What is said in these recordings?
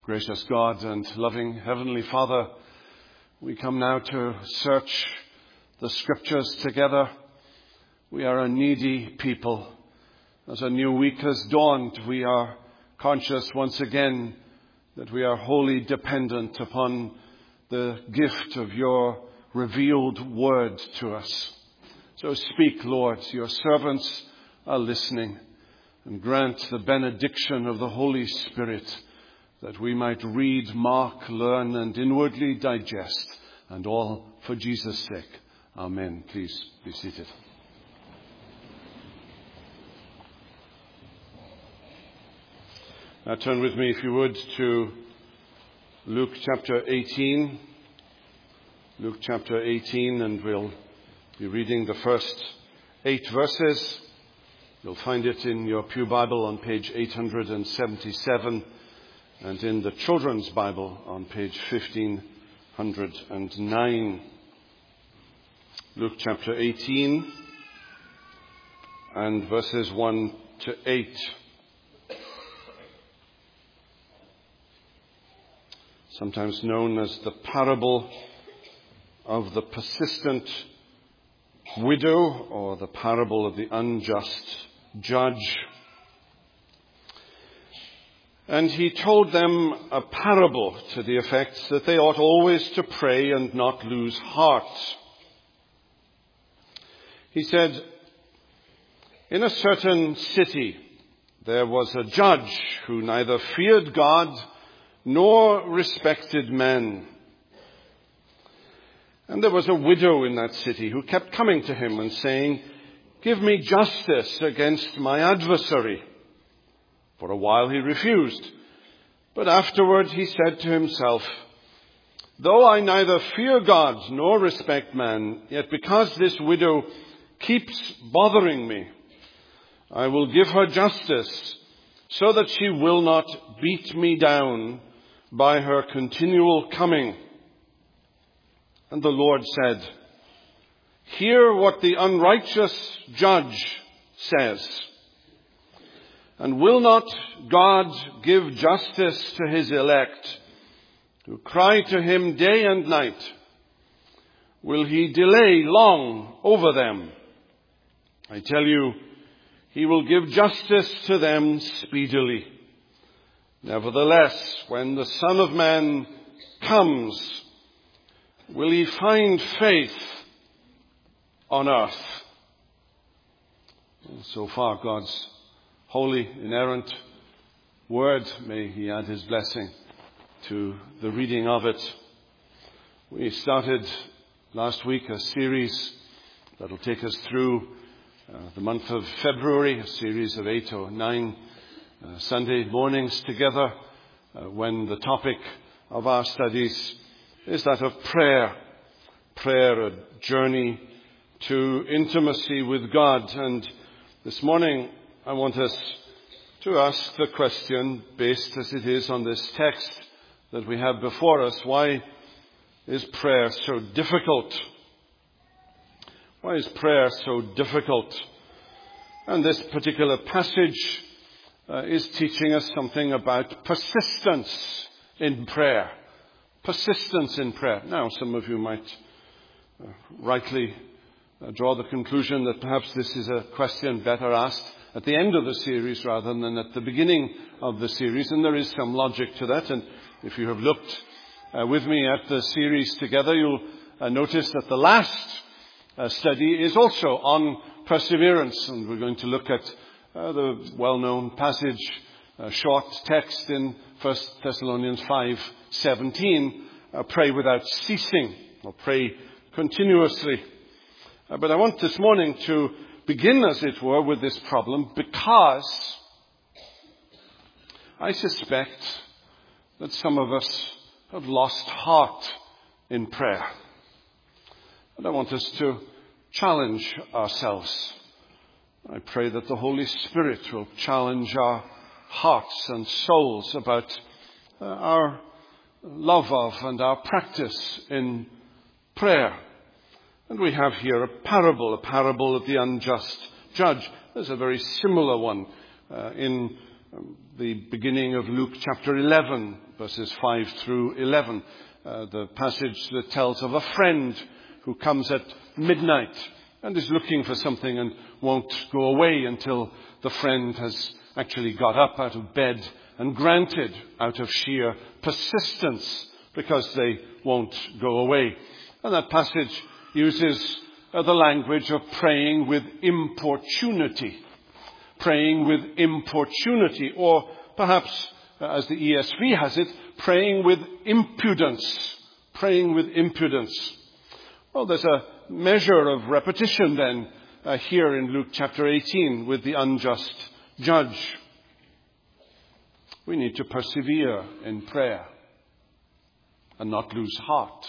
Gracious God and loving Heavenly Father, we come now to search the Scriptures together. We are a needy people. As a new week has dawned, we are conscious once again that we are wholly dependent upon the gift of your revealed word to us. So speak, Lord, your servants are listening, and grant the benediction of the Holy Spirit, that we might read, mark, learn, and inwardly digest, and all for Jesus' sake. Amen. Please be seated. Now turn with me, if you would, to Luke chapter 18. Luke chapter 18, and we'll be reading the first 8 verses. You'll find it in your Pew Bible on page 877. And in the Children's Bible on page 1509. Luke chapter 18 and verses 1 to 8. Sometimes known as the parable of the persistent widow, or the parable of the unjust judge. And he told them a parable to the effect that they ought always to pray and not lose heart. He said, in a certain city there was a judge who neither feared God nor respected men. And there was a widow in that city who kept coming to him and saying, "Give me justice against my adversary." For a while he refused, but afterward he said to himself, "Though I neither fear God nor respect man, yet because this widow keeps bothering me, I will give her justice so that she will not beat me down by her continual coming." And the Lord said, "Hear what the unrighteous judge says. And will not God give justice to his elect, who cry to him day and night? Will he delay long over them? I tell you, he will give justice to them speedily. Nevertheless, when the Son of Man comes, will he find faith on earth?" So far, God's holy, inerrant word, may he add his blessing to the reading of it. We started last week a series that will take us through the month of February, a series of 8 or 9 Sunday mornings together, when the topic of our studies is that of prayer. Prayer, a journey to intimacy with God. And this morning, I want us to ask the question, based as it is on this text that we have before us, why is prayer so difficult? Why is prayer so difficult? And this particular passage is teaching us something about persistence in prayer. Persistence in prayer. Now, some of you might rightly draw the conclusion that perhaps this is a question better asked at the end of the series rather than at the beginning of the series, and there is some logic to that. And if you have looked with me at the series together, you'll notice that the last study is also on perseverance, and we're going to look at the well-known passage, short text in 1 Thessalonians 5:17, pray without ceasing, or pray continuously. But I want this morning to begin, as it were, with this problem, because I suspect that some of us have lost heart in prayer. And I want us to challenge ourselves. I pray that the Holy Spirit will challenge our hearts and souls about our love of and our practice in prayer. And we have here a parable of the unjust judge. There's a very similar one in the beginning of Luke chapter 11, verses 5 through 11. The passage that tells of a friend who comes at midnight and is looking for something and won't go away until the friend has actually got up out of bed and granted out of sheer persistence, because they won't go away. And that passage uses the language of praying with importunity. Praying with importunity, or perhaps, as the ESV has it, praying with impudence. Praying with impudence. Well, there's a measure of repetition then here in Luke chapter 18 with the unjust judge. We need to persevere in prayer and not lose heart.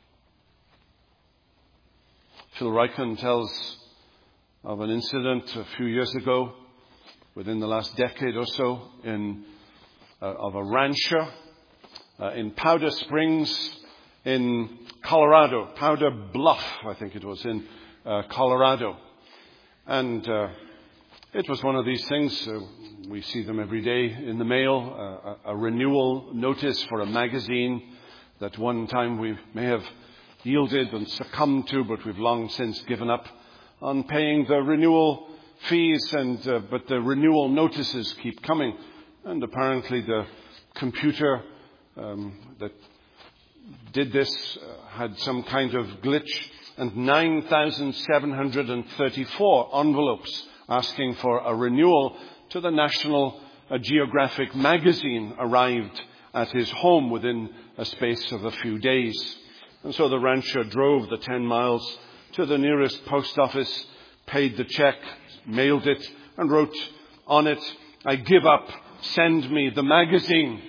Phil Ryken tells of an incident a few years ago, within the last decade or so, of a rancher in Powder Springs in Colorado, Powder Bluff, I think it was, in Colorado. And it was one of these things, we see them every day in the mail, a renewal notice for a magazine that one time we may have yielded and succumbed to, but we've long since given up on paying the renewal fees, but the renewal notices keep coming. And apparently the computer that did this had some kind of glitch, and 9,734 envelopes asking for a renewal to the National Geographic magazine arrived at his home within a space of a few days. And so the rancher drove the 10 miles to the nearest post office, paid the check, mailed it, and wrote on it, "I give up, send me the magazine."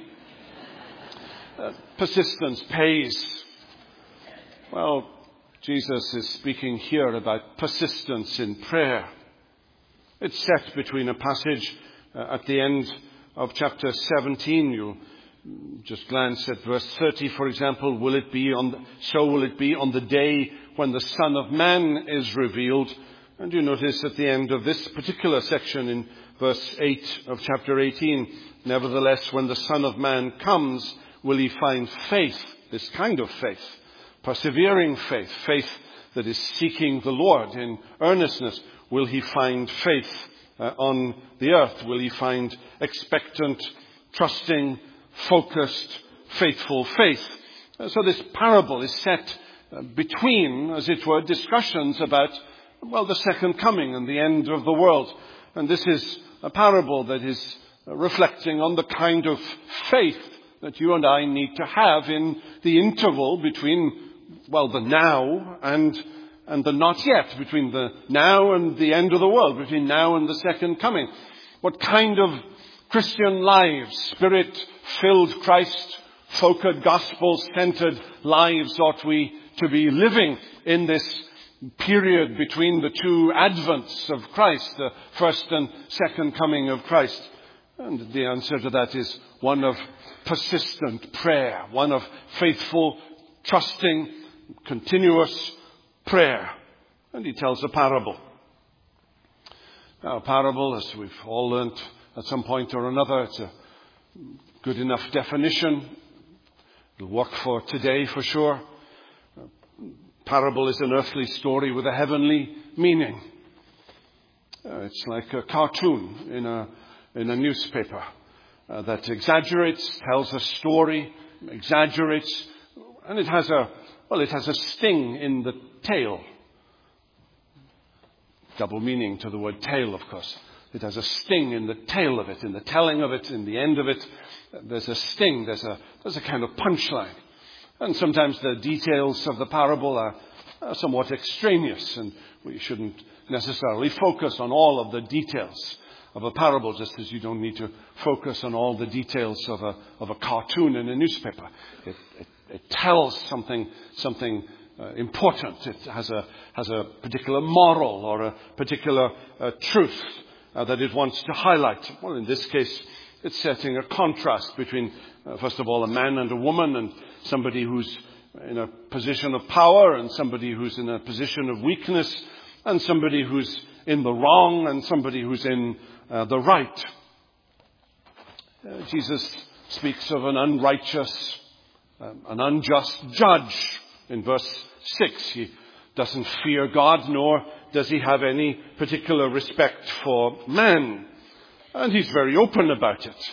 Persistence pays. Well, Jesus is speaking here about persistence in prayer. It's set between a passage at the end of chapter 17. You'll just glance at verse 30, for example. So will it be on the day when the Son of Man is revealed. And you notice at the end of this particular section in verse 8 of chapter 18, nevertheless, when the Son of Man comes, will he find faith, this kind of faith, persevering faith, faith that is seeking the Lord in earnestness? Will he find faith on the earth? Will he find expectant, trusting, focused, faithful faith? So this parable is set between, as it were, discussions about, the second coming and the end of the world. And this is a parable that is reflecting on the kind of faith that you and I need to have in the interval between, the now and the not yet, between the now and the end of the world, between now and the second coming. What kind of Christian lives, Spirit-filled, Christ-focused, gospel-centered lives ought we to be living in this period between the two advents of Christ, the first and second coming of Christ? And the answer to that is one of persistent prayer, one of faithful, trusting, continuous prayer. And he tells a parable. Now, a parable, as we've all learnt at some point or another, it's a good enough definition. It'll work for today for sure. Parable is an earthly story with a heavenly meaning. It's like a cartoon in a newspaper that exaggerates, tells a story, exaggerates, and it has a sting in the tail. Double meaning to the word tail, of course. It has a sting in the tail of it, in the telling of it, in the end of it. There's a sting, there's a kind of punchline. And sometimes the details of the parable are somewhat extraneous, and we shouldn't necessarily focus on all of the details of a parable, just as you don't need to focus on all the details of a cartoon in a newspaper. It tells something important. It has a particular moral or a particular truth that it wants to highlight. Well, in this case, it's setting a contrast between, first of all, a man and a woman, and somebody who's in a position of power and somebody who's in a position of weakness, and somebody who's in the wrong and somebody who's in the right. Jesus speaks of an unrighteous, an unjust judge. In verse 6, he doesn't fear God, nor does he have any particular respect for man. And he's very open about it.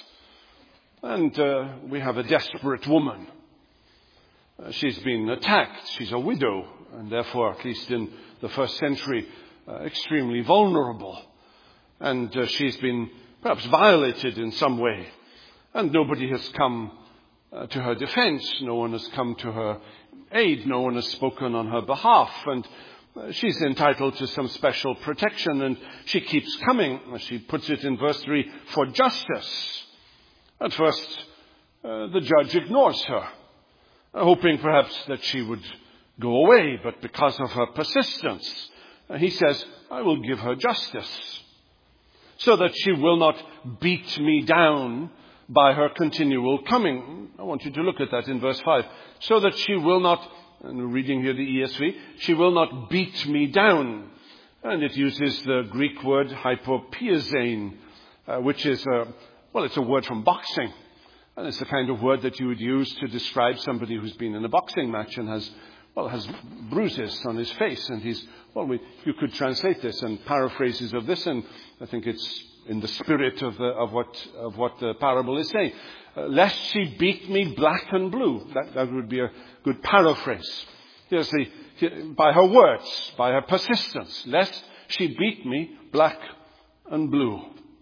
And we have a desperate woman. She's been attacked. She's a widow, and therefore, at least in the first century, extremely vulnerable. And she's been perhaps violated in some way. And nobody has come to her defense. No one has come to her aid. No one has spoken on her behalf. And she's entitled to some special protection. And she keeps coming, as she puts it in verse 3, for justice. At first, the judge ignores her, hoping perhaps that she would go away. But because of her persistence, he says, I will give her justice, so that she will not beat me down by her continual coming. I want you to look at that in verse 5. So that she will not, and we're reading here the ESV, she will not beat me down. And it uses the Greek word hypopiazein, which is, it's a word from boxing. And it's the kind of word that you would use to describe somebody who's been in a boxing match and has bruises on his face. And you could translate this and paraphrases of this, and I think it's in the spirit of what the parable is saying. Lest she beat me black and blue. That would be a good paraphrase. Here's by her words, by her persistence. Lest she beat me black and blue.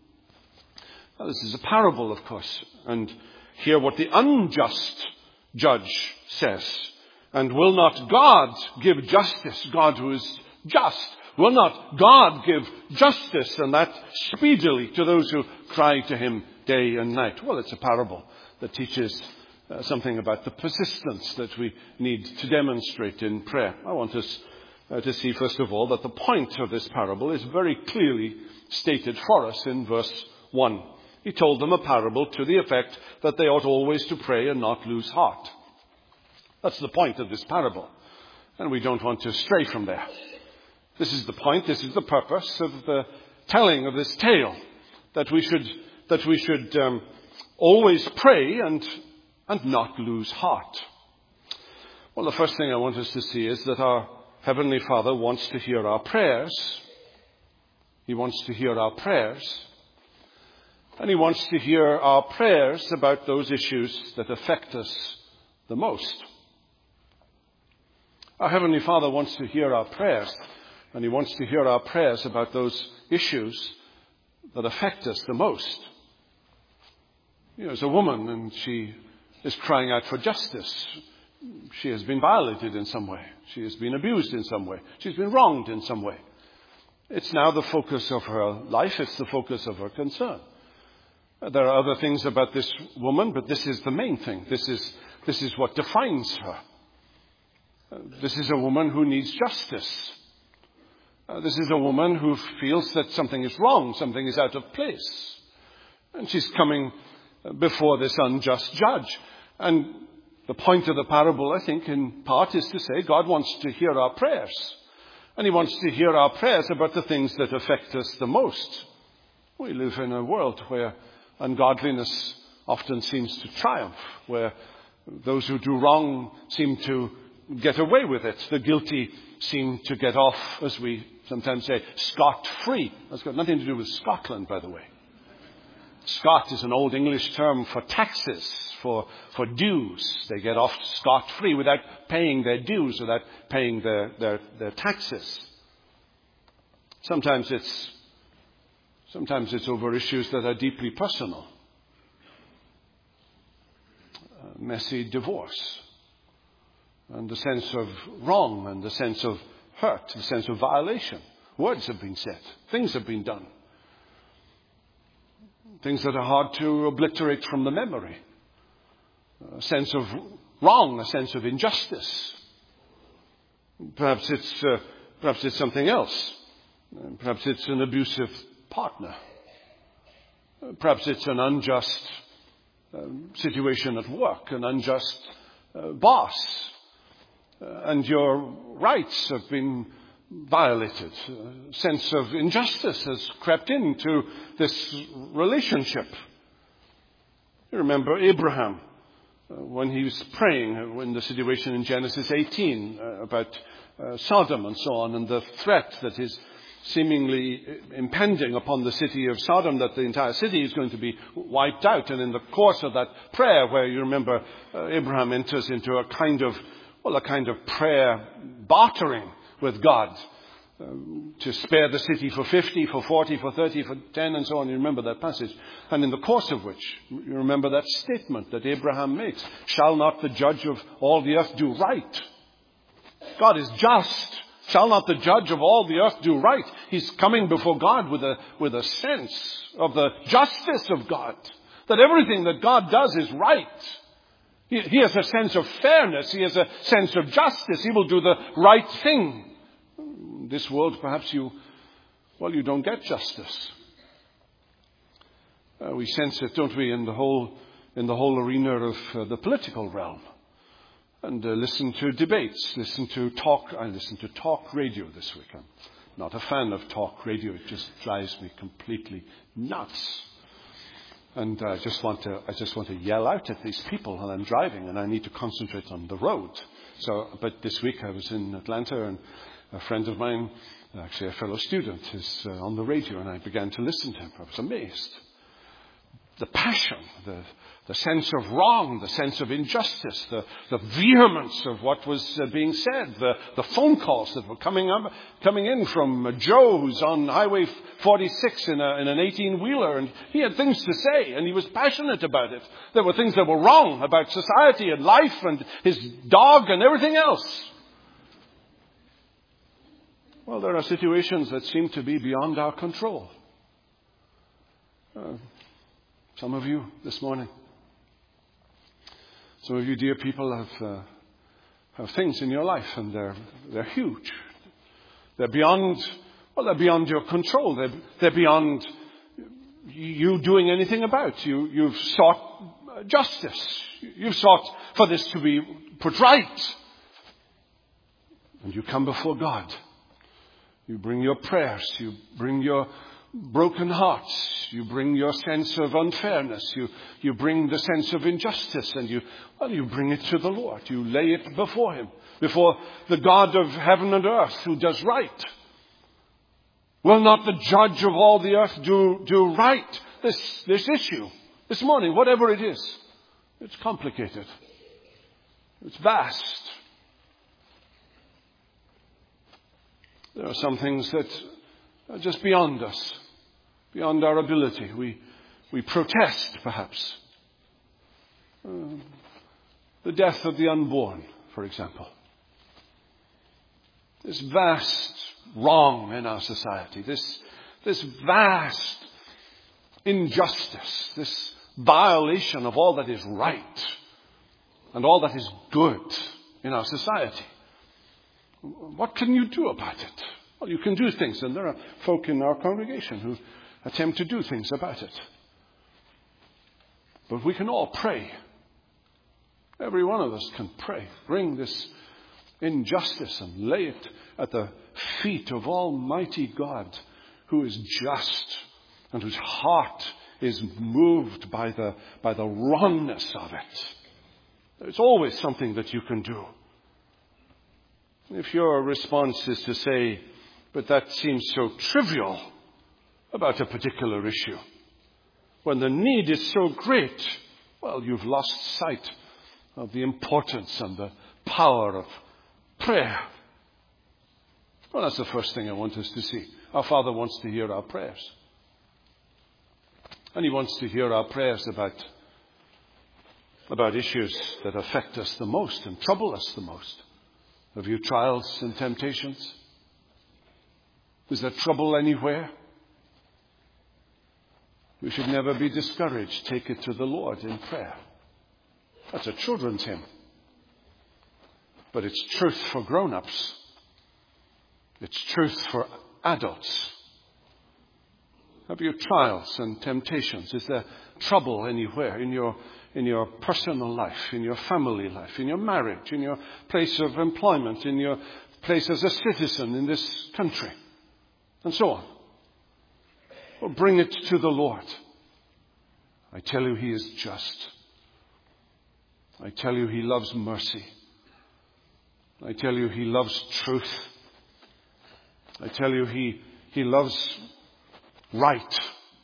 Now, this is a parable, of course. And hear what the unjust judge says. And will not God give justice? God who is just. Will not God give justice, and that speedily, to those who cry to him day and night? Well, it's a parable that teaches something about the persistence that we need to demonstrate in prayer. I want us to see, first of all, that the point of this parable is very clearly stated for us in verse 1. He told them a parable to the effect that they ought always to pray and not lose heart. That's the point of this parable, and we don't want to stray from there. This is the point, this is the purpose of the telling of this tale, that we should always pray and not lose heart. Well, the first thing I want us to see is that our Heavenly Father wants to hear our prayers. He wants to hear our prayers. And he wants to hear our prayers about those issues that affect us the most. Our Heavenly Father wants to hear our prayers, and he wants to hear our prayers about those issues that affect us the most. There's a woman, and she is crying out for justice. She has been violated in some way. She has been abused in some way. She's been wronged in some way. It's now the focus of her life. It's the focus of her concern. There are other things about this woman, but this is the main thing. This is what defines her. This is a woman who needs justice. This is a woman who feels that something is wrong, something is out of place. And she's coming before this unjust judge. And the point of the parable, I think, in part is to say God wants to hear our prayers. And he wants to hear our prayers about the things that affect us the most. We live in a world where ungodliness often seems to triumph, where those who do wrong seem to get away with it. The guilty seem to get off, as we sometimes say, scot-free. That's got nothing to do with Scotland, by the way. Scot is an old English term for taxes, for dues. They get off scot-free without paying their dues, without paying their taxes. Sometimes it's over issues that are deeply personal. Messy divorce, and the sense of wrong, and the sense of hurt, the sense of violation. Words have been said. Things have been done. Things that are hard to obliterate from the memory. A sense of wrong, a sense of injustice. Perhaps it's something else. Perhaps it's an abusive partner. Perhaps it's an unjust situation at work, an unjust boss. And your rights have been violated. A sense of injustice has crept into this relationship. You remember Abraham when he was praying in the situation in Genesis 18 about Sodom and so on, and the threat that is seemingly impending upon the city of Sodom, that the entire city is going to be wiped out. And in the course of that prayer, where you remember Abraham enters into a kind of prayer bartering with God, to spare the city for 50, for 40, for 30, for 10, and so on. You remember that passage. And in the course of which, you remember that statement that Abraham makes: shall not the judge of all the earth do right? God is just. Shall not the judge of all the earth do right? He's coming before God with a sense of the justice of God, that everything that God does is right. He has a sense of fairness. He has a sense of justice. He will do the right thing. In this world, perhaps you don't get justice. We sense it, don't we, in the whole arena of the political realm. And listen to debates, listen to talk. I listened to talk radio this week. I'm not a fan of talk radio. It just drives me completely nuts. And I just want to yell out at these people while I'm driving, and I need to concentrate on the road. But this week I was in Atlanta, and a friend of mine, actually a fellow student, is on the radio, and I began to listen to him. I was amazed. The passion, the sense of wrong, the sense of injustice, the vehemence of what was being said, the phone calls that were coming in from Joe, who's on Highway 46 in an 18-wheeler, and he had things to say, and he was passionate about it. There were things that were wrong about society and life and his dog and everything else. Well, there are situations that seem to be beyond our control. Some of you this morning, some of you dear people have things in your life, and they're huge. They're beyond your control. They're beyond you doing anything about. You've sought justice. You've sought for this to be put right. And you come before God. You bring your prayers. You bring your broken hearts. You bring your sense of unfairness. You bring the sense of injustice, and you bring it to the Lord. You lay it before Him, before the God of heaven and earth, who does right. Will not the judge of all the earth do right? This issue this morning, whatever it is, it's complicated. It's vast. There are some things that are just beyond us, beyond our ability. We protest, perhaps. The death of the unborn, for example. This vast wrong in our society, this vast injustice, this violation of all that is right and all that is good in our society. What can you do about it? Well, you can do things, and there are folk in our congregation who attempt to do things about it. But we can all pray. Every one of us can pray. Bring this injustice and lay it at the feet of Almighty God, who is just and whose heart is moved by the wrongness of it. There's always something that you can do. If your response is to say, but that seems so trivial about a particular issue, when the need is so great, well, you've lost sight of the importance and the power of prayer. Well, that's the first thing I want us to see. Our Father wants to hear our prayers. And He wants to hear our prayers about issues that affect us the most and trouble us the most. Have you trials and temptations? Is there trouble anywhere? We should never be discouraged. Take it to the Lord in prayer. That's a children's hymn. But it's truth for grown-ups. It's truth for adults. Have you trials and temptations? Is there trouble anywhere in your personal life, in your family life, in your marriage, in your place of employment, in your place as a citizen in this country, and so on? Well, bring it to the Lord. I tell you, he is just. I tell you, he loves mercy. I tell you, he loves truth. I tell you, he loves right.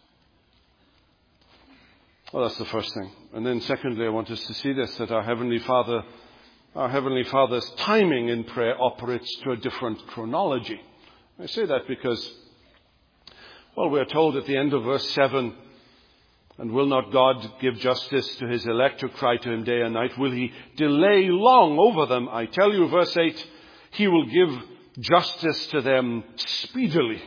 Well, that's the first thing. And then secondly, I want us to see this, that our Heavenly Father's timing in prayer operates to a different chronology. I say that because, well, we're told at the end of verse 7, and will not God give justice to his elect who cry to him day and night? Will he delay long over them? I tell you, verse 8, he will give justice to them speedily.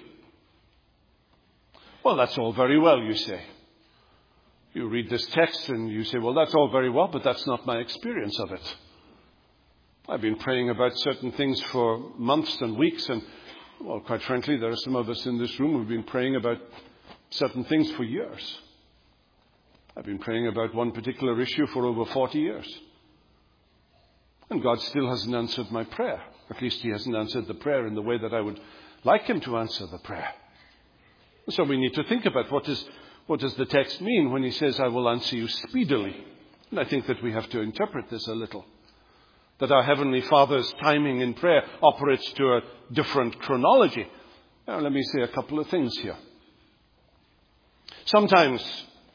Well, that's all very well, you say. You read this text and you say, well, that's all very well, but that's not my experience of it. I've been praying about certain things for months and weeks, and, well, quite frankly, there are some of us in this room who've been praying about certain things for years. I've been praying about one particular issue for over 40 years. And God still hasn't answered my prayer. At least he hasn't answered the prayer in the way that I would like him to answer the prayer. So we need to think about what does the text mean when he says, I will answer you speedily. And I think that we have to interpret this a little. That our Heavenly Father's timing in prayer operates to a different chronology. Now let me say a couple of things here. Sometimes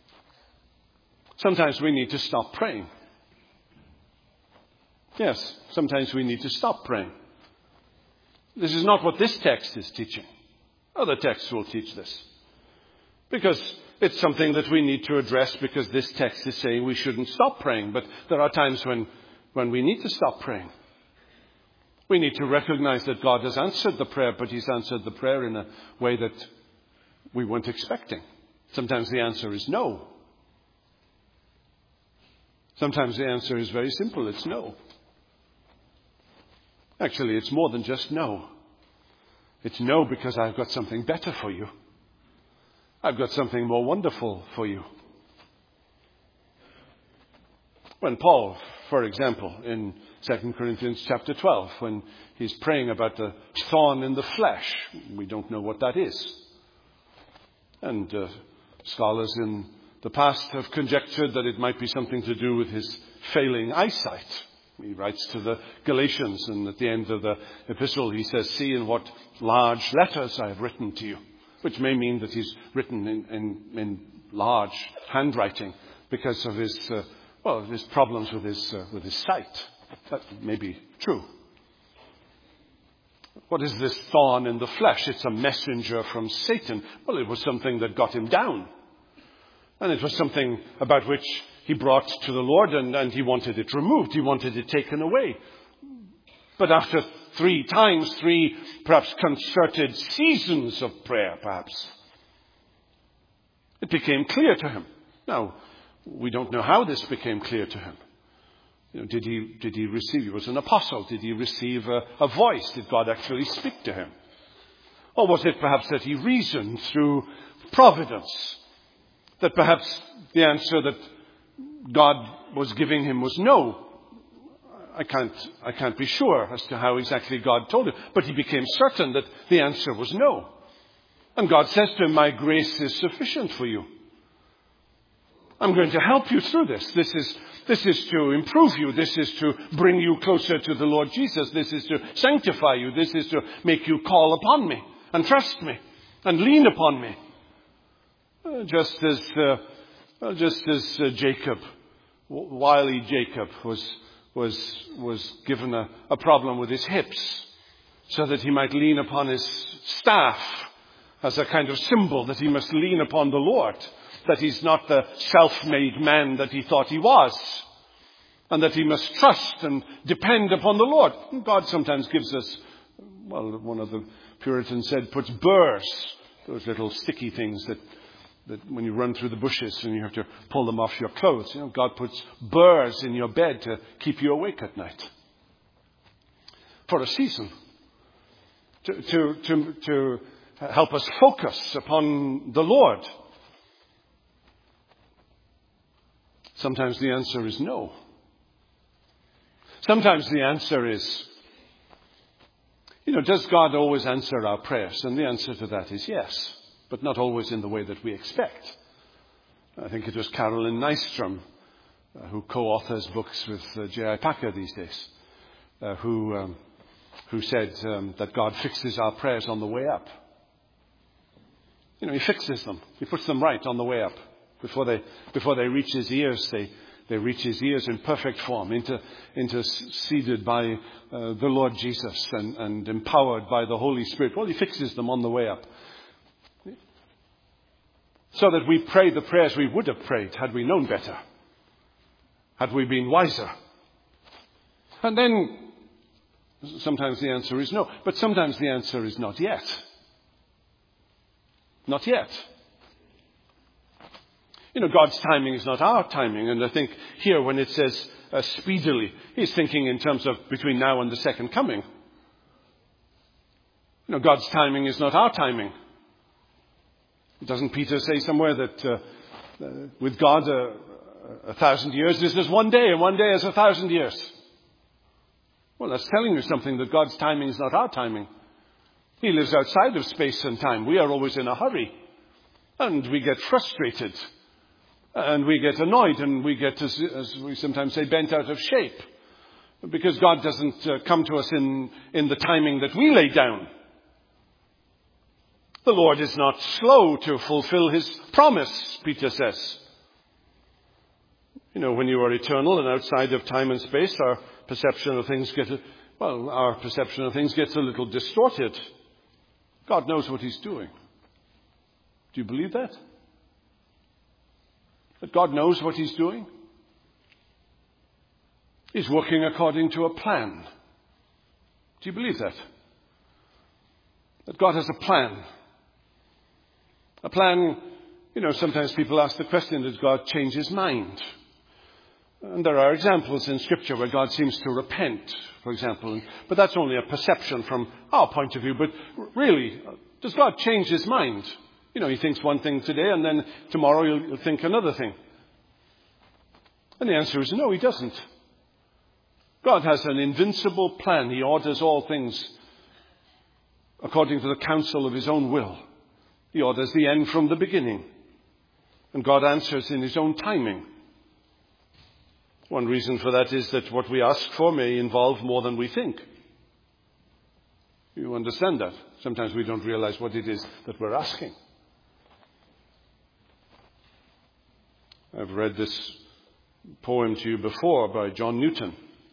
we need to stop praying. Yes, sometimes we need to stop praying. This is not what this text is teaching. Other texts will teach this. Because it's something that we need to address, because this text is saying we shouldn't stop praying. But there are times when we need to stop praying. We need to recognize that God has answered the prayer, but he's answered the prayer in a way that we weren't expecting. Sometimes the answer is no. Sometimes the answer is very simple. It's no. Actually, it's more than just no. It's no because I've got something better for you. I've got something more wonderful for you. When Paul, for example, in 2 Corinthians chapter 12, when he's praying about the thorn in the flesh, we don't know what that is. And scholars in the past have conjectured that it might be something to do with his failing eyesight. He writes to the Galatians, and at the end of the epistle he says, see in what large letters I have written to you, which may mean that he's written in large handwriting because of his problems with his sight. That may be true. What is this thorn in the flesh? It's a messenger from Satan. Well, it was something that got him down. And it was something about which he brought to the Lord, and he wanted it removed. He wanted it taken away. But after 3 perhaps concerted seasons of prayer, perhaps, it became clear to him. Now, we don't know how this became clear to him. Did he receive, he was an apostle, did he receive a voice? Did God actually speak to him? Or was it perhaps that he reasoned through providence? That perhaps the answer that God was giving him was no. I can't be sure as to how exactly God told him. But he became certain that the answer was no. And God says to him, my grace is sufficient for you. I'm going to help you through this. This is to improve you. This is to bring you closer to the Lord Jesus. This is to sanctify you. This is to make you call upon me and trust me and lean upon me. Just as Jacob, wily Jacob, was given a problem with his hips, so that he might lean upon his staff as a kind of symbol that he must lean upon the Lord, that he's not the self-made man that he thought he was, and that he must trust and depend upon the Lord. And God sometimes gives us, well, one of the Puritans said, puts burrs, those little sticky things that when you run through the bushes and you have to pull them off your clothes. God puts burrs in your bed to keep you awake at night. For a season. To help us focus upon the Lord. Sometimes the answer is no. Sometimes the answer is, does God always answer our prayers? And the answer to that is yes. But not always in the way that we expect. I think it was Carolyn Nystrom, who co-authors books with J.I. Packer these days, who said that God fixes our prayers on the way up. He fixes them. He puts them right on the way up. Before they reach his ears, they reach his ears in perfect form, interceded by the Lord Jesus and empowered by the Holy Spirit. Well, he fixes them on the way up. So that we pray the prayers we would have prayed had we known better, had we been wiser. And then sometimes the answer is no, but sometimes the answer is not yet. Not yet. God's timing is not our timing. And I think here when it says speedily, he's thinking in terms of between now and the second coming. God's timing is not our timing. Doesn't Peter say somewhere that with God 1,000 years is as one day, and one day is 1,000 years? Well, that's telling you something, that God's timing is not our timing. He lives outside of space and time. We are always in a hurry. And we get frustrated. And we get annoyed. And we get, as we sometimes say, bent out of shape. Because God doesn't come to us in the timing that we lay down. The Lord is not slow to fulfill his promise, Peter says. When you are eternal and outside of time and space, our perception of things gets a little distorted. God knows what he's doing. Do you believe that? That God knows what he's doing? He's working according to a plan. Do you believe that? That God has a plan. A plan, sometimes people ask the question, does God change his mind? And there are examples in Scripture where God seems to repent, for example. But that's only a perception from our point of view. But really, does God change his mind? He thinks one thing today and then tomorrow he'll think another thing. And the answer is no, he doesn't. God has an invincible plan. He orders all things according to the counsel of his own will. He orders the end from the beginning. And God answers in his own timing. One reason for that is that what we ask for may involve more than we think. You understand that? Sometimes we don't realize what it is that we're asking. I've read this poem to you before by John Newton.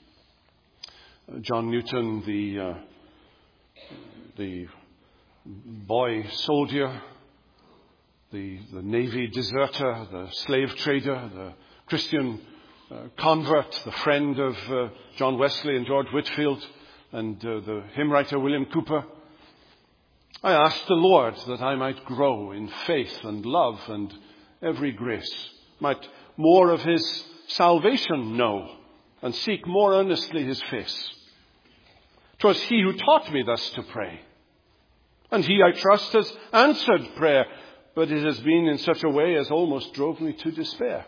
John Newton, the boy soldier, the Navy deserter, the slave trader, the Christian convert, the friend of John Wesley and George Whitefield, and the hymn writer William Cooper. I asked the Lord that I might grow in faith and love and every grace, might more of his salvation know, and seek more earnestly his face. 'Twas he who taught me thus to pray, and he, I trust, has answered prayer, but it has been in such a way as almost drove me to despair.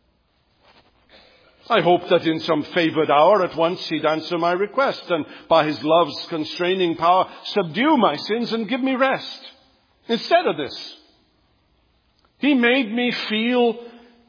I hoped that in some favored hour at once he'd answer my request, and by his love's constraining power subdue my sins and give me rest. Instead of this, he made me feel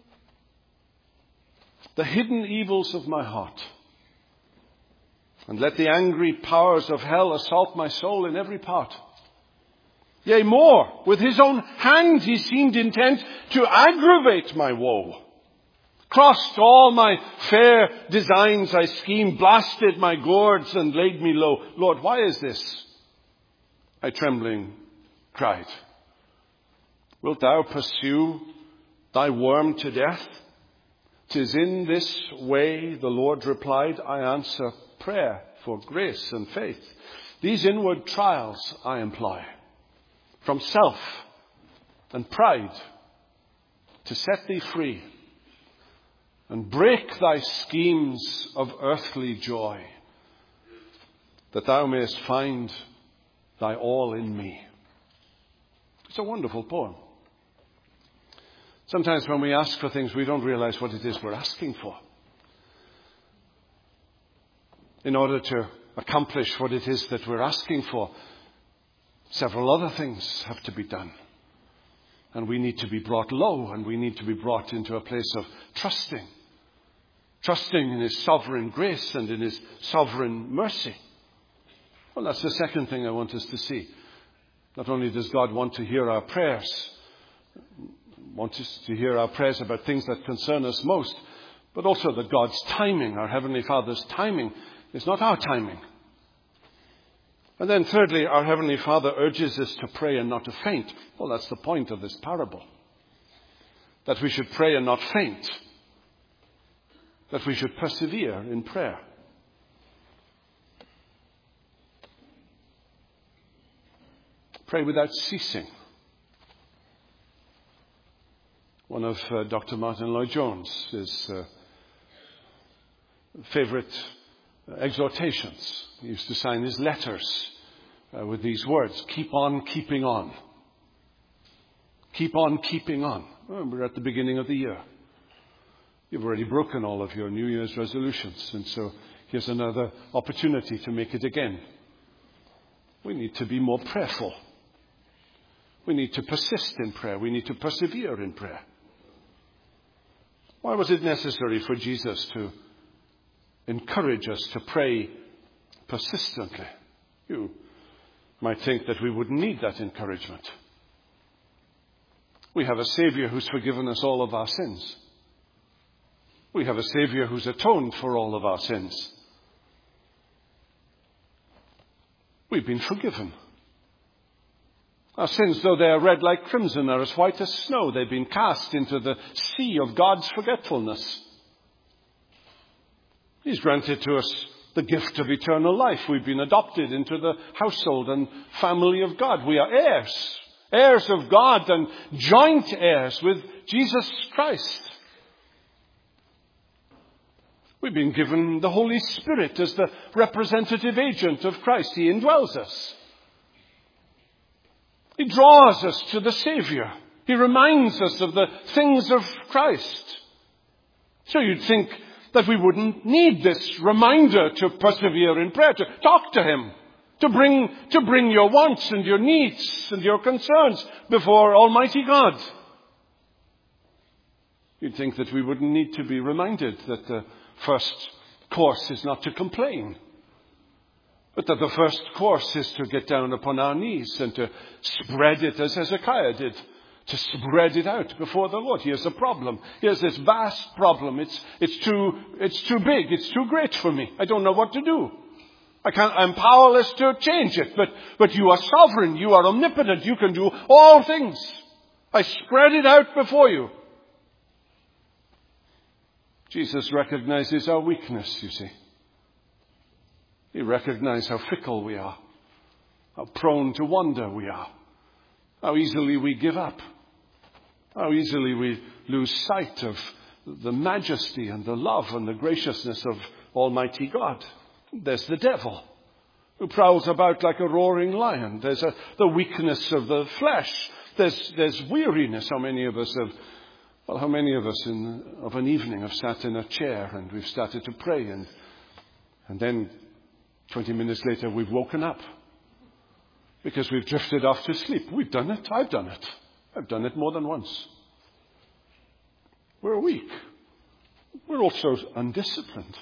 the hidden evils of my heart, and let the angry powers of hell assault my soul in every part. Yea, more, with his own hand he seemed intent to aggravate my woe. Crossed all my fair designs I schemed, blasted my gourds and laid me low. Lord, why is this? I trembling cried. Wilt thou pursue thy worm to death? 'Tis in this way, the Lord replied, I answer prayer for grace and faith. These inward trials I employ, from self and pride, to set thee free, and break thy schemes of earthly joy, that thou mayest find thy all in me. It's a wonderful poem. Sometimes when we ask for things, we don't realize what it is we're asking for. In order to accomplish what it is that we're asking for, several other things have to be done. And we need to be brought low, and we need to be brought into a place of trusting. Trusting in His sovereign grace and in His sovereign mercy. Well, that's the second thing I want us to see. Not only does God want to hear our prayers, want us to hear our prayers about things that concern us most, but also that God's timing, our Heavenly Father's timing, is not our timing. And then thirdly, our Heavenly Father urges us to pray and not to faint. Well, that's the point of this parable. That we should pray and not faint. That we should persevere in prayer. Pray without ceasing. One of Dr. Martin Lloyd-Jones' favorite exhortations. He used to sign his letters with these words, keep on keeping on. Keep on keeping on. Well, we're at the beginning of the year. You've already broken all of your New Year's resolutions, and so here's another opportunity to make it again. We need to be more prayerful. We need to persist in prayer. We need to persevere in prayer. Why was it necessary for Jesus to encourage us to pray persistently? You might think that we wouldn't need that encouragement. We have a Savior who's forgiven us all of our sins. We have a Savior who's atoned for all of our sins. We've been forgiven. Our sins, though they are red like crimson, are as white as snow. They've been cast into the sea of God's forgetfulness. He's granted to us the gift of eternal life. We've been adopted into the household and family of God. We are heirs, heirs of God and joint heirs with Jesus Christ. We've been given the Holy Spirit as the representative agent of Christ. He indwells us. He draws us to the Savior. He reminds us of the things of Christ. So you'd think that we wouldn't need this reminder to persevere in prayer, to talk to Him, to bring your wants and your needs and your concerns before Almighty God. You'd think that we wouldn't need to be reminded that the first course is not to complain, but that the first course is to get down upon our knees and to spread it as Hezekiah did, to spread it out before the Lord. Here's a problem. Here's this vast problem. It's too big. It's too great for me. I don't know what to do. I'm powerless to change it, but you are sovereign. You are omnipotent. You can do all things. I spread it out before you. Jesus recognizes our weakness, you see. He recognizes how fickle we are, how prone to wander we are, how easily we give up, how easily we lose sight of the majesty and the love and the graciousness of Almighty God. There's the devil, who prowls about like a roaring lion. There's the weakness of the flesh. There's weariness. How many of us of an evening have sat in a chair and we've started to pray and then 20 minutes later we've woken up because we've drifted off to sleep. We've done it. I've done it. I've done it more than once. We're weak. We're also undisciplined.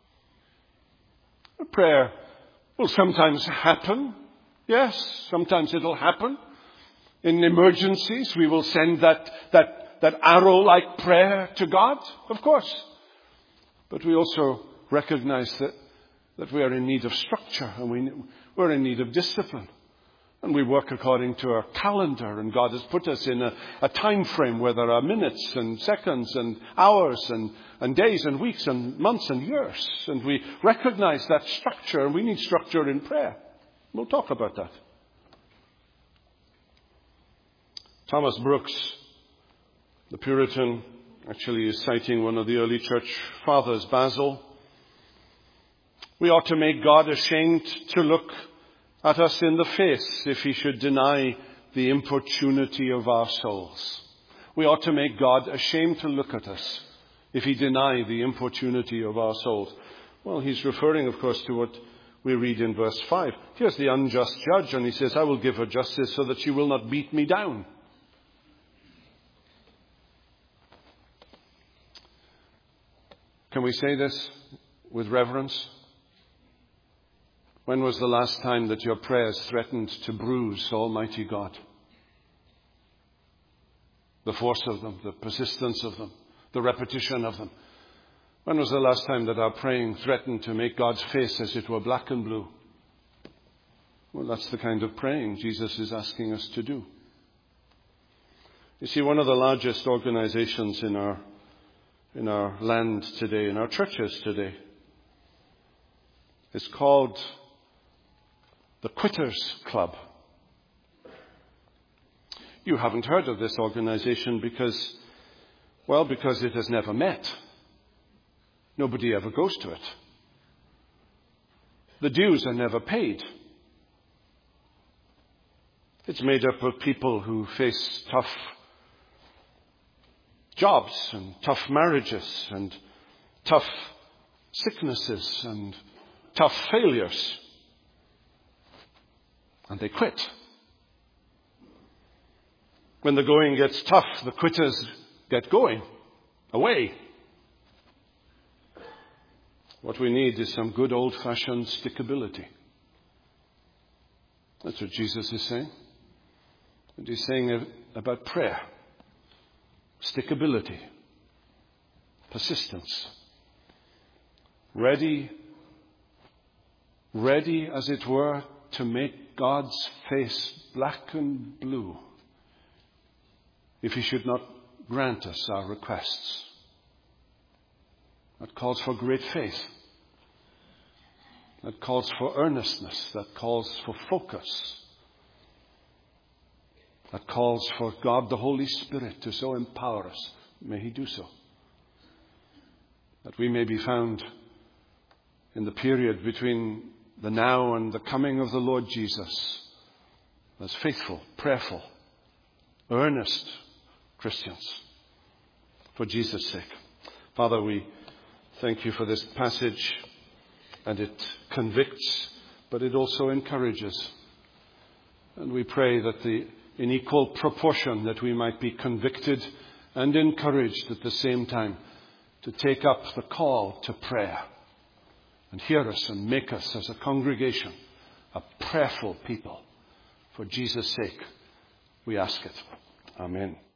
Prayer will sometimes happen. Yes, sometimes it'll happen. In emergencies, we will send that arrow-like prayer to God, of course. But we also recognize that we are in need of structure and we're in need of discipline. And we work according to our calendar, and God has put us in a time frame where there are minutes and seconds and hours and days and weeks and months and years. And we recognize that structure, and we need structure in prayer. We'll talk about that. Thomas Brooks, the Puritan, actually is citing one of the early church fathers, Basil. We ought to make God ashamed to look at us in the face if He should deny the importunity of our souls. We ought to make God ashamed to look at us if He deny the importunity of our souls. Well, he's referring, of course, to what we read in verse 5. Here's the unjust judge, and he says, I will give her justice so that she will not beat me down. Can we say this with reverence? When was the last time that your prayers threatened to bruise Almighty God? The force of them, the persistence of them, the repetition of them. When was the last time that our praying threatened to make God's face as it were black and blue? Well, that's the kind of praying Jesus is asking us to do. You see, one of the largest organizations in our land today, in our churches today, is called the Quitters Club. You haven't heard of this organization because it has never met. Nobody ever goes to it. The dues are never paid. It's made up of people who face tough jobs and tough marriages and tough sicknesses and tough failures. And they quit. When the going gets tough, the quitters get going, away. What we need is some good old-fashioned stickability. That's what Jesus is saying. And he's saying about prayer. Stickability. Persistence. Ready as it were to make God's face black and blue if he should not grant us our requests. That calls for great faith. That calls for earnestness. That calls for focus. That calls for God the Holy Spirit to so empower us. May he do so. That we may be found in the period between the now and the coming of the Lord Jesus as faithful, prayerful, earnest Christians for Jesus' sake. Father, we thank you for this passage, and it convicts, but it also encourages. And we pray that in equal proportion that we might be convicted and encouraged at the same time to take up the call to prayer and hear us and make us as a congregation a prayerful people. For Jesus' sake, we ask it. Amen.